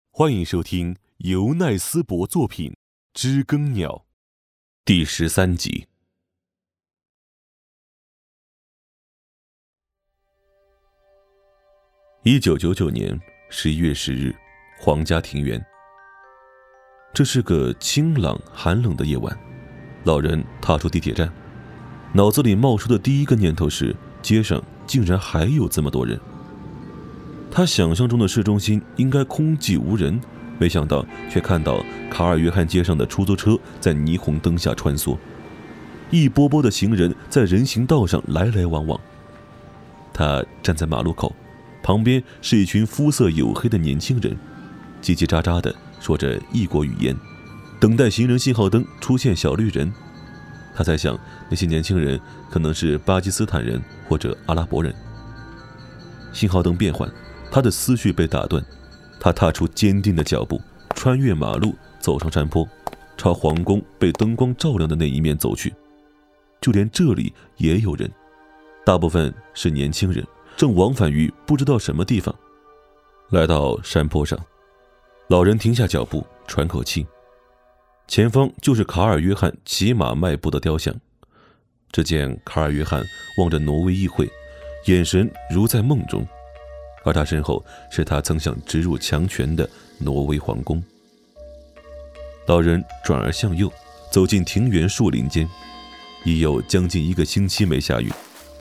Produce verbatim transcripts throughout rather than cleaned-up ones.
欢迎收听由奈斯伯作品《知更鸟》第十三集。一九九九年十一月十日，皇家庭园。这是个清朗寒冷的夜晚，老人踏出地铁站，脑子里冒出的第一个念头是，街上竟然还有这么多人。他想象中的市中心应该空寂无人，没想到却看到卡尔约翰街上的出租车在霓虹灯下穿梭，一波波的行人在人行道上来来往往。他站在马路口，旁边是一群肤色黝黑的年轻人，叽叽喳喳地说着异国语言，等待行人信号灯出现小绿人。他在想，那些年轻人可能是巴基斯坦人或者阿拉伯人。信号灯变换，他的思绪被打断，他踏出坚定的脚步，穿越马路，走上山坡，朝皇宫被灯光照亮的那一面走去。就连这里也有人，大部分是年轻人，正往返于不知道什么地方。来到山坡上，老人停下脚步，喘口气。前方就是卡尔约翰骑马迈步的雕像。只见卡尔约翰望着挪威议会，眼神如在梦中，而他身后是他曾想直入强权的挪威皇宫。老人转而向右，走进庭园树林间，已有将近一个星期没下雨。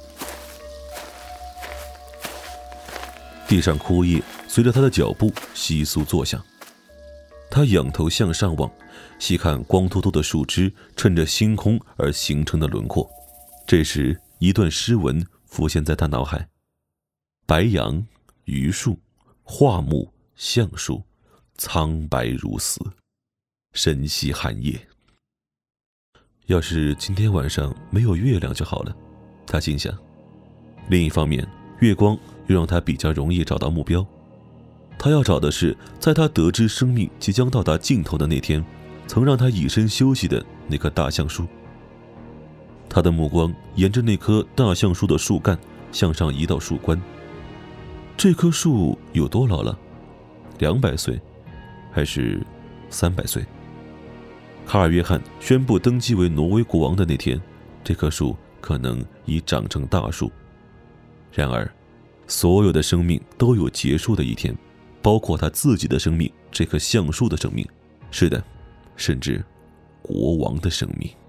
地上枯叶随着他的脚步窸窣作响，他仰头向上望，细看光秃秃的树枝衬着星空而形成的轮廓。这时一段诗文浮现在他脑海：白杨、榆树、桦木、橡树，苍白如死，深吸寒夜。要是今天晚上没有月亮就好了，他心想。另一方面，月光又让他比较容易找到目标。他要找的是在他得知生命即将到达尽头的那天，曾让他以身休息的那棵大橡树。他的目光沿着那棵大橡树的树干向上移到树冠。这棵树有多老了？两百岁，还是三百岁？卡尔约翰宣布登基为挪威国王的那天，这棵树可能已长成大树。然而，所有的生命都有结束的一天，包括他自己的生命，这棵橡树的生命，是的，甚至国王的生命。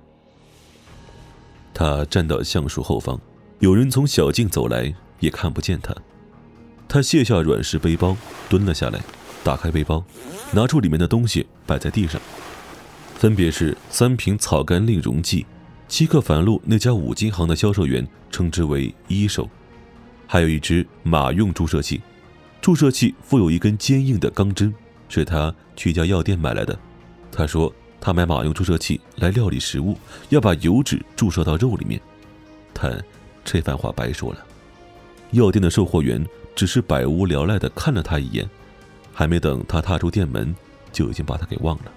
他站到橡树后方，有人从小径走来，也看不见他。他卸下软式背包，蹲了下来，打开背包，拿出里面的东西摆在地上，分别是三瓶草甘令溶剂，七克凡路那家五金行的销售员称之为一手，还有一支马用注射器。注射器附有一根坚硬的钢针，是他去一家药店买来的。他说他买马用注射器来料理食物，要把油脂注射到肉里面。但这番话白说了。药店的售货员只是百无聊赖地看了他一眼，还没等他踏出店门，就已经把他给忘了。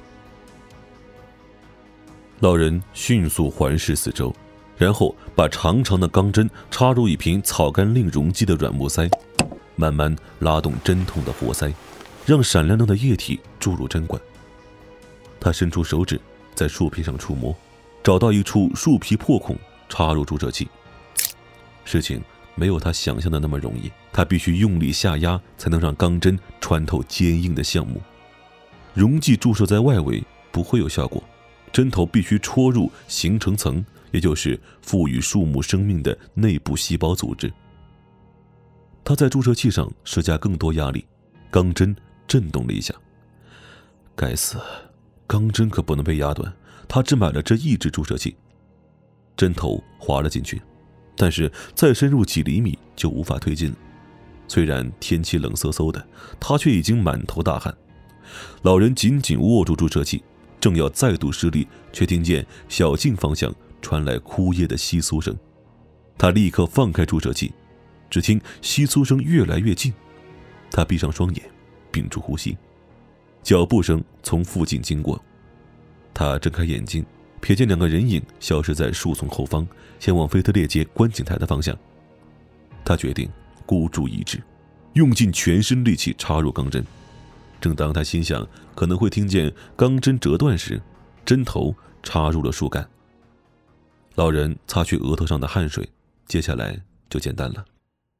老人迅速环视四周，然后把长长的钢针插入一瓶草甘令溶剂的软木塞，慢慢拉动针筒的活塞，让闪亮亮的液体注入针管。他伸出手指在树皮上触摸，找到一处树皮破孔，插入注射器。事情没有他想象的那么容易，他必须用力下压才能让钢针穿透坚硬的橡木。溶剂注射在外围不会有效果，针头必须戳入形成层，也就是赋予树木生命的内部细胞组织。他在注射器上施加更多压力，钢针震动了一下。该死，钢针可不能被压断，他只买了这一支注射器。针头滑了进去，但是再深入几厘米就无法推进了。虽然天气冷飕飕的，他却已经满头大汗。老人紧紧握住注射器，正要再度施力，却听见小径方向传来枯叶的窸窣声。他立刻放开注射器，只听窸窣声越来越近。他闭上双眼，屏住呼吸。脚步声从附近经过，他睁开眼睛，瞥见两个人影消失在树丛后方，前往菲特烈街观景台的方向。他决定孤注一掷，用尽全身力气插入钢针。 正当他心想可能会听见钢针折断时，针头插入了树干。老人擦去额头上的汗水，接下来就简单了。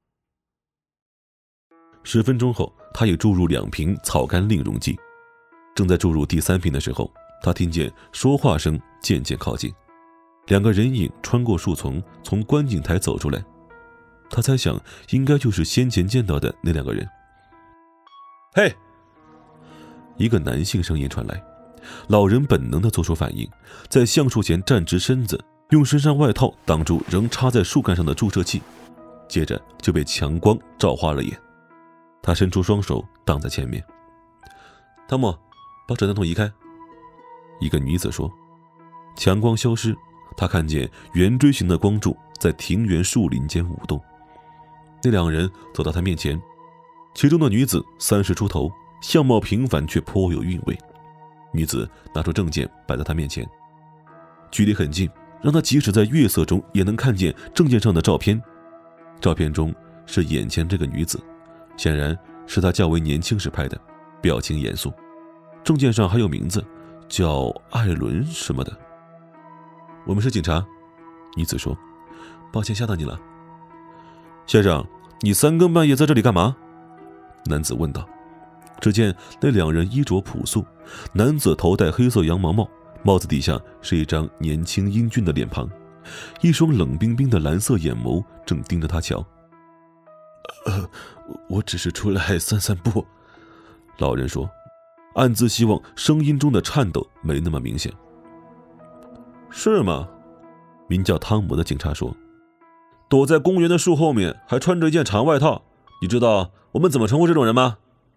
十分钟后，他也注入两瓶草甘令溶剂。正在注入第三瓶的时候，他听见说话声渐渐靠近，两个人影穿过树丛，从观景台走出来。他猜想应该就是先前见到的那两个人。嘿！一个男性声音传来，老人本能地做出反应，在橡树前站直身子，用身上外套挡住仍插在树干上的注射器，接着就被强光照花了眼。他伸出双手挡在前面。汤姆，把诊断筒移开。一个女子说。强光消失，他看见圆锥形的光柱在庭园树林间舞动。那两人走到他面前，其中的女子三十出头，相貌平凡却颇有韵味。女子拿出证件摆在他面前，距离很近，让他即使在月色中也能看见证件上的照片。照片中是眼前这个女子，显然是她较为年轻时拍的，表情严肃。证件上还有名字，叫艾伦什么的。我们是警察，女子说。抱歉吓到你了。先生，你三更半夜在这里干嘛？男子问道。只见那两人衣着朴素，男子头戴黑色羊毛帽，帽子底下是一张年轻英俊的脸庞，一双冷冰冰的蓝色眼眸正盯着他瞧。呃，我只是出来散散步，老人说，暗自希望声音中的颤抖没那么明显。是吗？名叫汤姆的警察说。躲在公园的树后面，还穿着一件长外套，你知道我们怎么称呼这种人吗？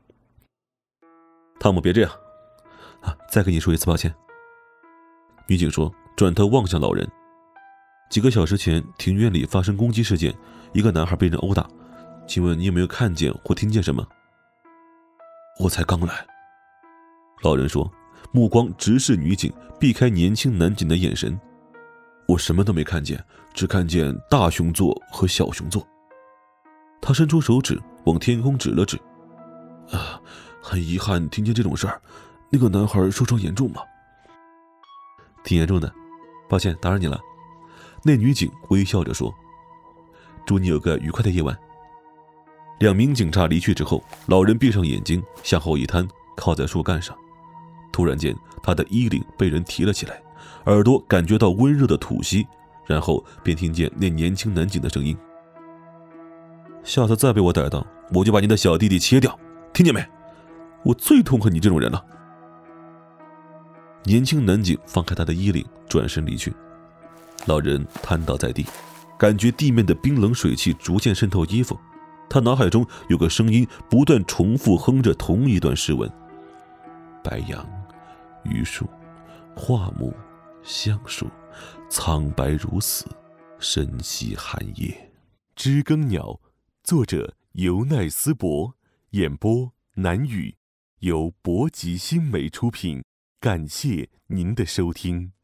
汤姆，别这样啊！再跟你说一次抱歉。女警说，转头望向老人。几个小时前，庭院里发生攻击事件，一个男孩被人殴打，请问你有没有看见或听见什么？我才刚来。老人说，目光直视女警，避开年轻男警的眼神。我什么都没看见，只看见大熊座和小熊座。他伸出手指往天空指了指。啊，很遗憾听见这种事儿。那个男孩受伤严重吗？挺严重的，抱歉打扰你了。那女警微笑着说。祝你有个愉快的夜晚。两名警察离去之后，老人闭上眼睛，向后一瘫，靠在树干上。突然间，他的衣领被人提了起来，耳朵感觉到温热的吐息，然后便听见那年轻男警的声音：下次再被我逮到，我就把你的小弟弟切掉，听见没？我最痛恨你这种人了。年轻男警放开他的衣领，转身离去。老人瘫倒在地，感觉地面的冰冷水汽逐渐渗透衣服。他脑海中有个声音不断重复哼着同一段诗文：白杨、榆树、桦木、橡树，苍白如死，深吸寒夜。 知更鸟，作者尤奈斯伯，演播南语，由博吉新媒出品。感谢您的收听。